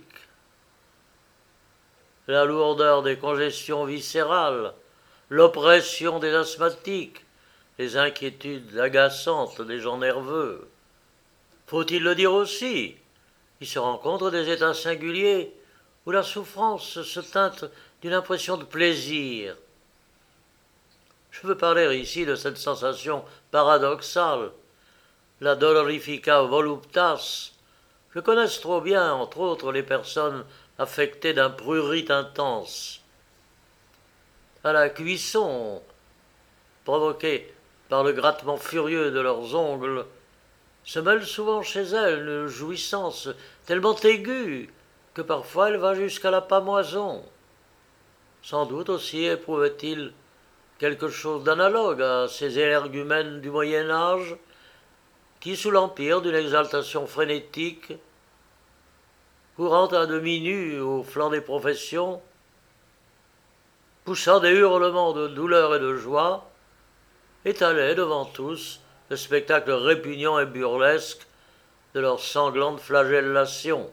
la lourdeur des congestions viscérales, l'oppression des asthmatiques, les inquiétudes agaçantes des gens nerveux. Faut-il le dire aussi, il se rencontre des états singuliers où la souffrance se teinte d'une impression de plaisir. Je veux parler ici de cette sensation paradoxale, la dolorifica voluptas, que connaissent trop bien, entre autres, les personnes affectées d'un prurite intense. À la cuisson, provoquée par le grattement furieux de leurs ongles, se mêle souvent chez elles une jouissance tellement aiguë que parfois elle va jusqu'à la pâmoison. Sans doute aussi éprouvent-ils quelque chose d'analogue à ces énergumènes du Moyen-Âge qui, sous l'empire d'une exaltation frénétique, courant à demi nus au flanc des professions, poussant des hurlements de douleur et de joie, étalaient devant tous le spectacle répugnant et burlesque de leurs sanglantes flagellations.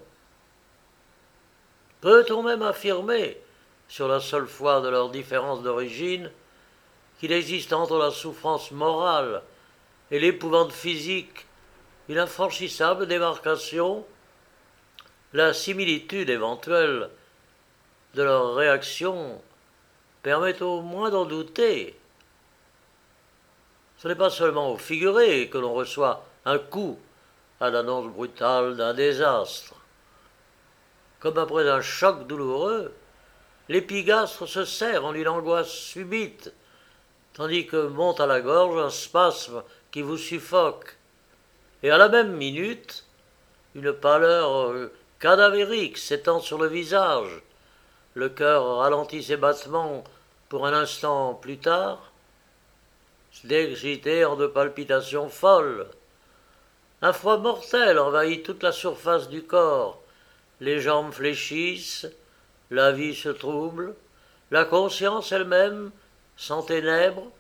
Peut-on même affirmer, sur la seule foi de leur différence d'origine, qu'il existe entre la souffrance morale et l'épouvante physique une infranchissable démarcation, la similitude éventuelle de leurs réactions permet au moins d'en douter. Ce n'est pas seulement au figuré que l'on reçoit un coup à l'annonce brutale d'un désastre. Comme après un choc douloureux, l'épigastre se serre en une angoisse subite, tandis que monte à la gorge un spasme qui vous suffoque. Et à la même minute, une pâleur cadavérique s'étend sur le visage, le cœur ralentit ses battements pour un instant plus tard, d'exciter en de palpitations folles. Un froid mortel envahit toute la surface du corps, les jambes fléchissent, la vie se trouble, la conscience elle-même s'enténèbre,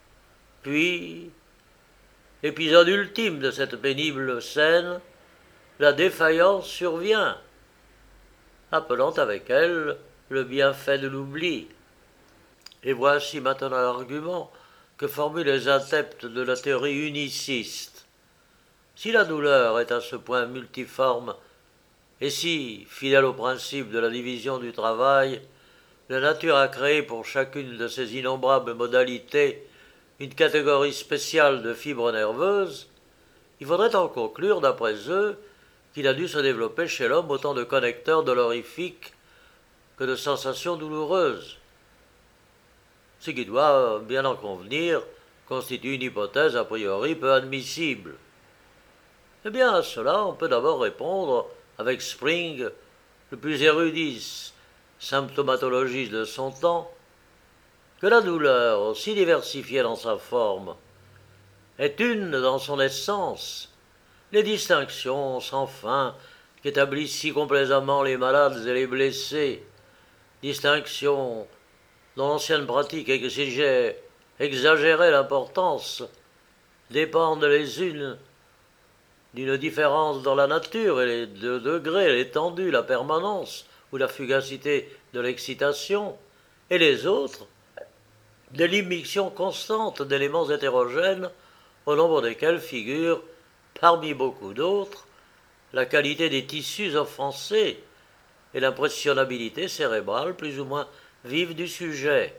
puis, épisode ultime de cette pénible scène, la défaillance survient, appelant avec elle le bienfait de l'oubli. Et voici maintenant l'argument que formulent les adeptes de la théorie uniciste. Si la douleur est à ce point multiforme et si, fidèle au principe de la division du travail, la nature a créé pour chacune de ces innombrables modalités une catégorie spéciale de fibres nerveuses, il faudrait en conclure, d'après eux, qu'il a dû se développer chez l'homme autant de connecteurs dolorifiques que de sensations douloureuses. Ce qui doit, bien en convenir, constitue une hypothèse a priori peu admissible. Eh bien, à cela, on peut d'abord répondre avec Spring, le plus érudit symptomatologiste de son temps, que la douleur, aussi diversifiée dans sa forme, est une dans son essence. Les distinctions sans fin qu'établissent si complaisamment les malades et les blessés, distinctions dont l'ancienne pratique exigeait, exagérait l'importance, dépendent les unes d'une différence dans la nature et les deux degrés, l'étendue, la permanence ou la fugacité de l'excitation, et les autres de l'immixtion constante d'éléments hétérogènes au nombre desquels figure, parmi beaucoup d'autres, la qualité des tissus offensés et l'impressionnabilité cérébrale plus ou moins vive du sujet.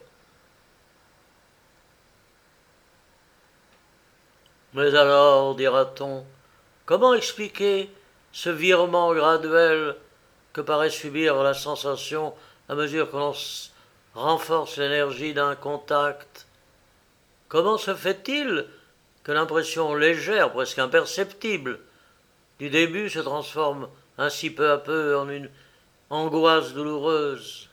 Mais alors, dira-t-on, comment expliquer ce virement graduel que paraît subir la sensation à mesure que l'on renforce l'énergie d'un contact? Comment se fait-il que l'impression légère, presque imperceptible, du début se transforme ainsi peu à peu en une angoisse douloureuse?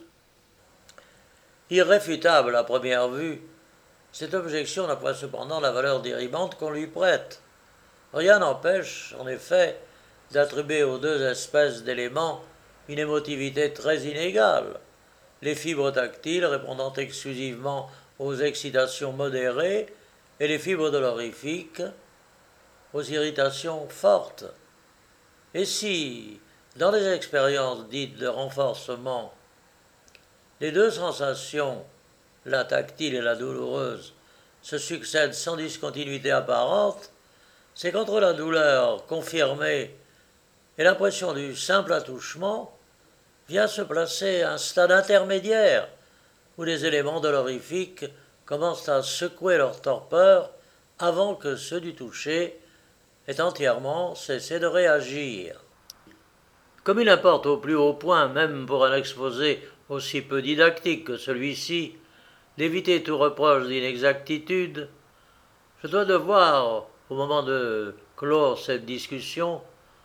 Irréfutable à première vue, cette objection n'a pas cependant la valeur dérivante qu'on lui prête. Rien n'empêche, en effet, d'attribuer aux deux espèces d'éléments une émotivité très inégale, les fibres tactiles répondant exclusivement aux excitations modérées et les fibres dolorifiques aux irritations fortes. Et si, dans les expériences dites de renforcement, les deux sensations, la tactile et la douloureuse, se succèdent sans discontinuité apparente, c'est qu'entre la douleur confirmée et l'impression du simple attouchement vient se placer un stade intermédiaire où les éléments dolorifiques commencent à secouer leur torpeur avant que ceux du toucher aient entièrement cessé de réagir. Comme il importe au plus haut point, même pour un exposé aussi peu didactique que celui-ci, d'éviter tout reproche d'inexactitude, je dois devoir, au moment de clore cette discussion,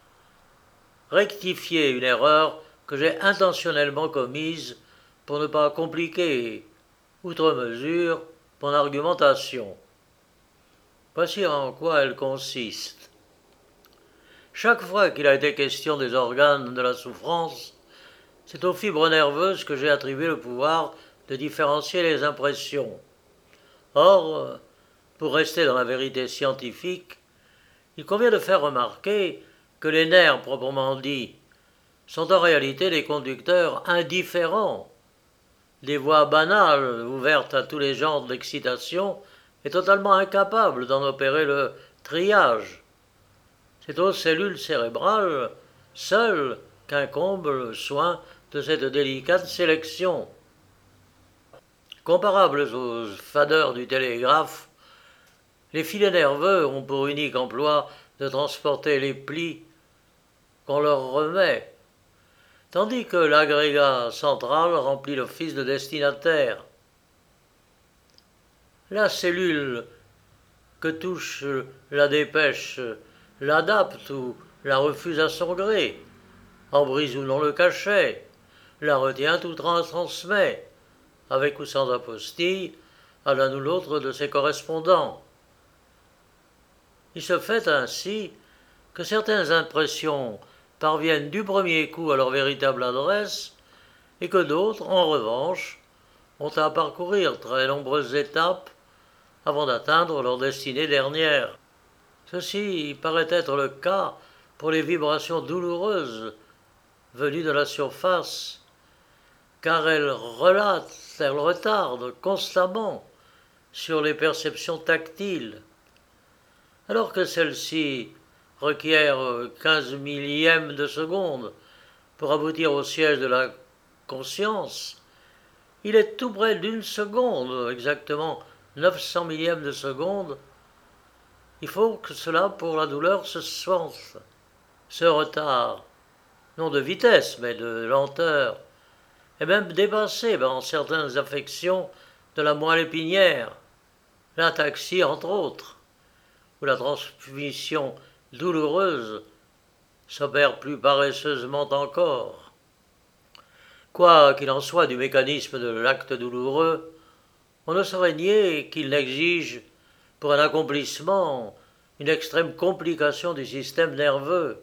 rectifier une erreur que j'ai intentionnellement commise pour ne pas compliquer, outre mesure, mon argumentation. Voici en quoi elle consiste. Chaque fois qu'il a été question des organes de la souffrance, c'est aux fibres nerveuses que j'ai attribué le pouvoir de différencier les impressions. Or, pour rester dans la vérité scientifique, il convient de faire remarquer que les nerfs proprement dits sont en réalité des conducteurs indifférents, des voies banales ouvertes à tous les genres d'excitation et totalement incapables d'en opérer le triage. C'est aux cellules cérébrales seules qu'incombe le soin de cette délicate sélection. Comparables aux fadeurs du télégraphe, les filets nerveux ont pour unique emploi de transporter les plis qu'on leur remet, tandis que l'agrégat central remplit l'office de destinataire. La cellule que touche la dépêche l'adapte ou la refuse à son gré, en brise ou non le cachet, la retient ou transmet, avec ou sans apostille, à l'un ou l'autre de ses correspondants. Il se fait ainsi que certaines impressions parviennent du premier coup à leur véritable adresse et que d'autres, en revanche, ont à parcourir très nombreuses étapes avant d'atteindre leur destinée dernière. Ceci paraît être le cas pour les vibrations douloureuses venues de la surface, car elles relatent, elles retardent constamment sur les perceptions tactiles, alors que celles-ci requièrent quinze millièmes de seconde pour aboutir au siège de la conscience. Il est tout près d'une seconde, exactement neuf cents millièmes de seconde. Il faut que cela, pour la douleur, se sente. Ce retard, non de vitesse, mais de lenteur, est même dépassé dans certaines affections de la moelle épinière, l'ataxie entre autres, où la transmission douloureuse s'opère plus paresseusement encore. Quoi qu'il en soit du mécanisme de l'acte douloureux, on ne saurait nier qu'il n'exige pour un accomplissement une extrême complication du système nerveux.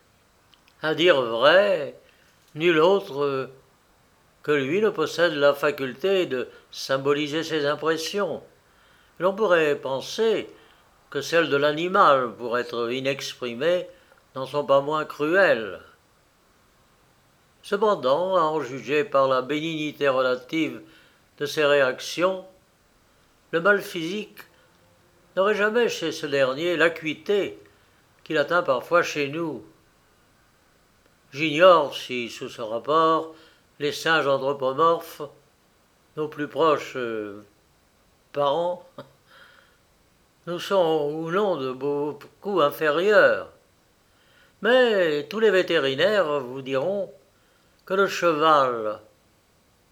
À dire vrai, nul autre que lui ne possède la faculté de symboliser ses impressions. L'on pourrait penser que celles de l'animal, pour être inexprimées, n'en sont pas moins cruelles. Cependant, à en juger par la bénignité relative de ses réactions, le mal physique n'aurait jamais chez ce dernier l'acuité qu'il atteint parfois chez nous. J'ignore si, sous ce rapport, les singes anthropomorphes, nos plus proches euh, parents, nous sont ou non de beaucoup inférieurs. Mais tous les vétérinaires vous diront que le cheval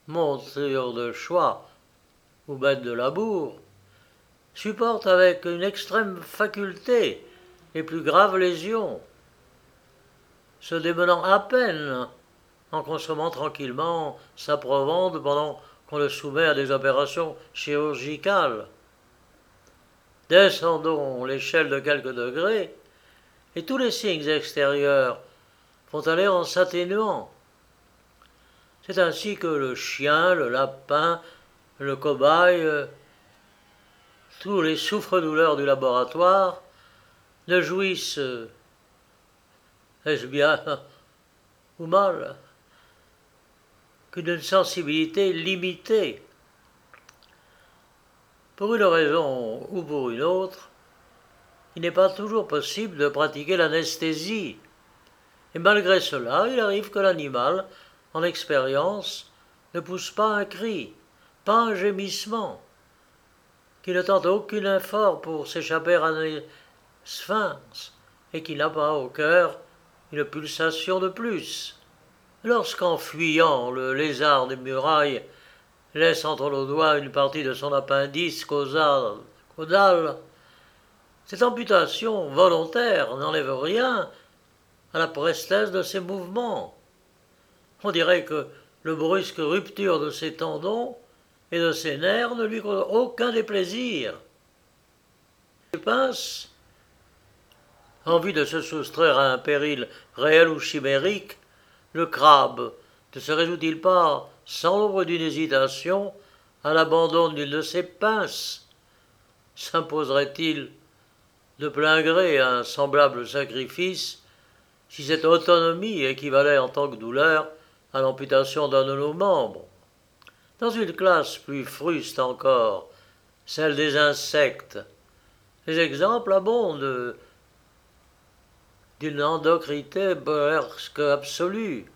monture de choix ou bête de labour, supporte avec une extrême faculté les plus graves lésions, se démenant à peine en consommant tranquillement sa provende pendant qu'on le soumet à des opérations chirurgicales. Descendons l'échelle de quelques degrés, et tous les signes extérieurs vont aller en s'atténuant. C'est ainsi que le chien, le lapin, le cobaye, tous les souffres-douleurs du laboratoire ne jouissent, est-ce bien ou mal, que d'une sensibilité limitée. Pour une raison ou pour une autre, il n'est pas toujours possible de pratiquer l'anesthésie. Et malgré cela, il arrive que l'animal, en expérience, ne pousse pas un cri, pas un gémissement, qui ne tente aucun effort pour s'échapper à un sphinx, et qui n'a pas au cœur une pulsation de plus. Lorsqu'en fuyant, le lézard des murailles laisse entre nos doigts une partie de son appendice caudal, caudal, cette amputation volontaire n'enlève rien à la prestesse de ses mouvements. On dirait que le brusque rupture de ses tendons et de ses nerfs ne lui cause aucun déplaisir. Les pinces, en vue de se soustraire à un péril réel ou chimérique, le crabe ne se résout-il pas, sans l'ombre d'une hésitation, à l'abandon d'une de ses pinces? S'imposerait-il de plein gré à un semblable sacrifice si cette autonomie équivalait en tant que douleur à l'amputation d'un de nos membres? Dans une classe plus fruste encore, celle des insectes, les exemples abondent d'une endocrité presque absolue.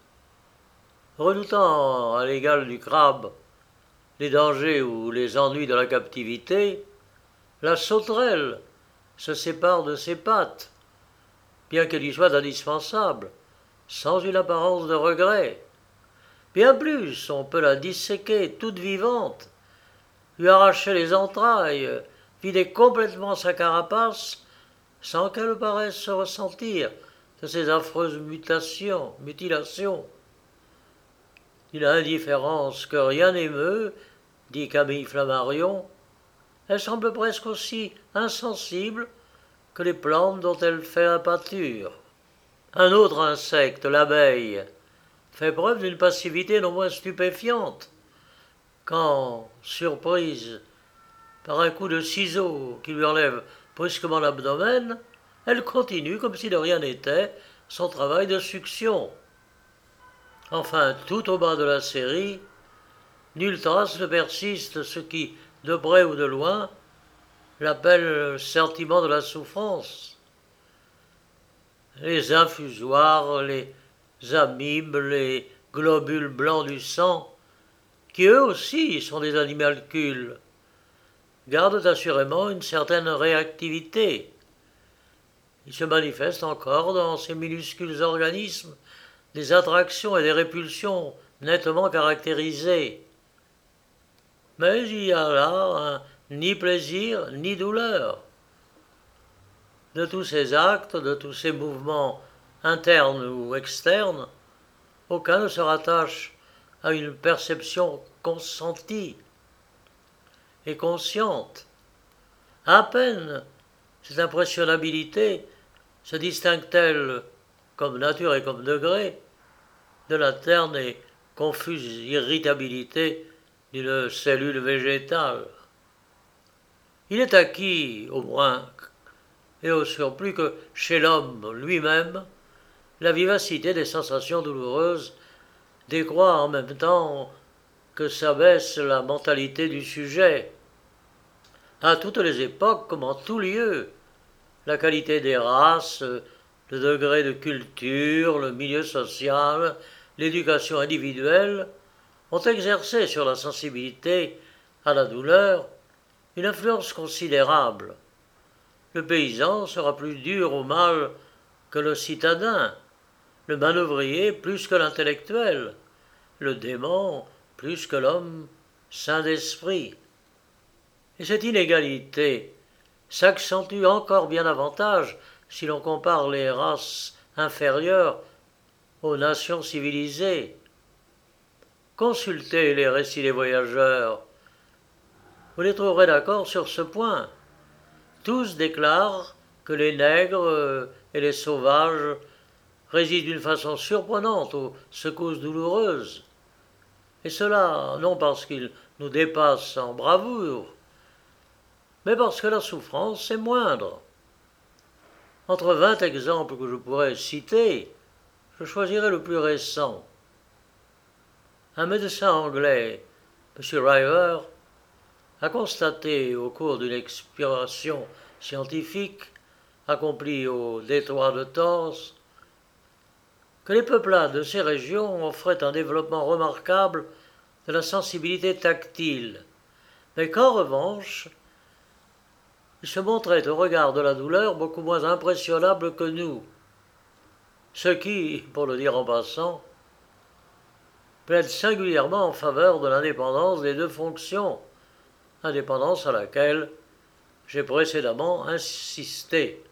Redoutant à l'égal du crabe les dangers ou les ennuis de la captivité, la sauterelle se sépare de ses pattes, bien qu'elle y soit indispensable, sans une apparence de regret. Bien plus, on peut la disséquer toute vivante, lui arracher les entrailles, vider complètement sa carapace, sans qu'elle paraisse se ressentir de ces affreuses mutations, mutilations. Une indifférence que rien n'émeut, dit Camille Flammarion, elle semble presque aussi insensible que les plantes dont elle fait la pâture. Un autre insecte, l'abeille, fait preuve d'une passivité non moins stupéfiante, quand, surprise par un coup de ciseau qui lui enlève brusquement l'abdomen, elle continue, comme si de rien n'était, son travail de succion. Enfin, tout au bas de la série, nulle trace ne persiste ce qui, de près ou de loin, l'appelle le sentiment de la souffrance. Les infusoires, les amibes, les globules blancs du sang, qui eux aussi sont des animalcules, gardent assurément une certaine réactivité. Ils se manifestent encore dans ces minuscules organismes des attractions et des répulsions nettement caractérisées. Mais il y a là un, ni plaisir ni douleur. De tous ces actes, de tous ces mouvements internes ou externes, aucun ne se rattache à une perception consentie et consciente. À peine cette impressionnabilité se distingue-t-elle, comme nature et comme degré, de la terne et confuse irritabilité d'une cellule végétale. Il est acquis, au moins, et au surplus, que chez l'homme lui-même, la vivacité des sensations douloureuses décroît en même temps que s'abaisse la mentalité du sujet. À toutes les époques, comme en tout lieu, la qualité des races, le degré de culture, le milieu social, l'éducation individuelle ont exercé sur la sensibilité à la douleur une influence considérable. Le paysan sera plus dur au mal que le citadin, le manœuvrier plus que l'intellectuel, le dément plus que l'homme saint d'esprit. Et cette inégalité s'accentue encore bien davantage si l'on compare les races inférieures aux nations civilisées. Consultez les récits des voyageurs, vous les trouverez d'accord sur ce point. Tous déclarent que les nègres et les sauvages résistent d'une façon surprenante aux secousses douloureuses. Et cela non parce qu'ils nous dépassent en bravoure, mais parce que la souffrance est moindre. Entre vingt exemples que je pourrais citer, je choisirai le plus récent. Un médecin anglais, M. River, a constaté au cours d'une exploration scientifique accomplie au détroit de Torres que les peuplades de ces régions offraient un développement remarquable de la sensibilité tactile, mais qu'en revanche, ils se montraient au regard de la douleur beaucoup moins impressionnables que nous, ce qui, pour le dire en passant, plaide singulièrement en faveur de l'indépendance des deux fonctions, indépendance à laquelle j'ai précédemment insisté.